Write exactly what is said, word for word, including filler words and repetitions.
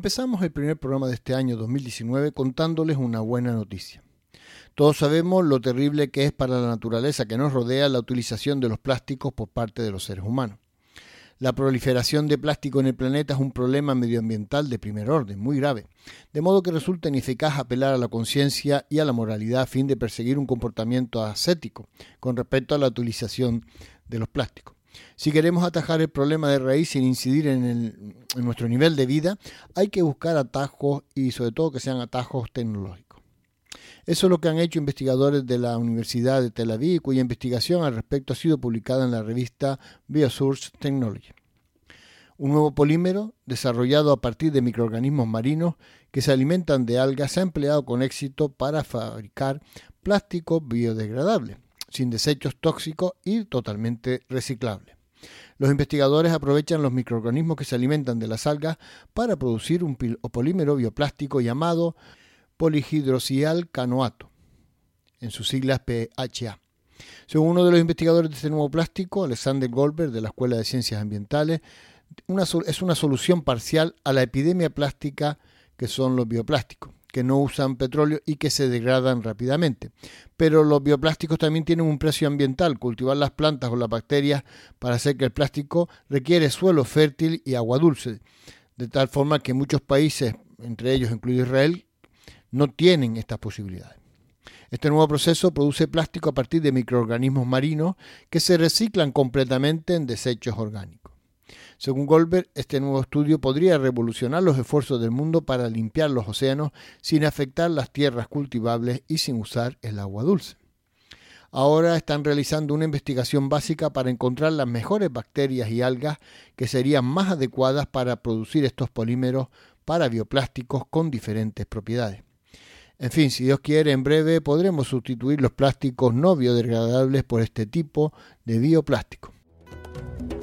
Empezamos el primer programa de este año dos mil diecinueve contándoles una buena noticia. Todos sabemos lo terrible que es para la naturaleza que nos rodea la utilización de los plásticos por parte de los seres humanos. La proliferación de plástico en el planeta es un problema medioambiental de primer orden, muy grave, de modo que resulta ineficaz apelar a la conciencia y a la moralidad a fin de perseguir un comportamiento ascético con respecto a la utilización de los plásticos. Si queremos atajar el problema de raíz sin incidir en, el, en nuestro nivel de vida, hay que buscar atajos y sobre todo que sean atajos tecnológicos. Eso es lo que han hecho investigadores de la Universidad de Tel Aviv, cuya investigación al respecto ha sido publicada en la revista Biosource Technology. Un nuevo polímero, desarrollado a partir de microorganismos marinos que se alimentan de algas, se ha empleado con éxito para fabricar plástico biodegradable, sin desechos tóxicos y totalmente reciclable. Los investigadores aprovechan los microorganismos que se alimentan de las algas para producir un polímero bioplástico llamado polihidroxialcanoato, en sus siglas P H A. Según uno de los investigadores de este nuevo plástico, Alexander Goldberg, de la Escuela de Ciencias Ambientales, una, es una solución parcial a la epidemia plástica que son los bioplásticos, que no usan petróleo y que se degradan rápidamente. Pero los bioplásticos también tienen un precio ambiental. Cultivar las plantas o las bacterias para hacer que el plástico requiere suelo fértil y agua dulce, de tal forma que muchos países, entre ellos incluido Israel, no tienen estas posibilidades. Este nuevo proceso produce plástico a partir de microorganismos marinos que se reciclan completamente en desechos orgánicos. Según Goldberg, este nuevo estudio podría revolucionar los esfuerzos del mundo para limpiar los océanos sin afectar las tierras cultivables y sin usar el agua dulce. Ahora están realizando una investigación básica para encontrar las mejores bacterias y algas que serían más adecuadas para producir estos polímeros para bioplásticos con diferentes propiedades. En fin, si Dios quiere, en breve podremos sustituir los plásticos no biodegradables por este tipo de bioplástico.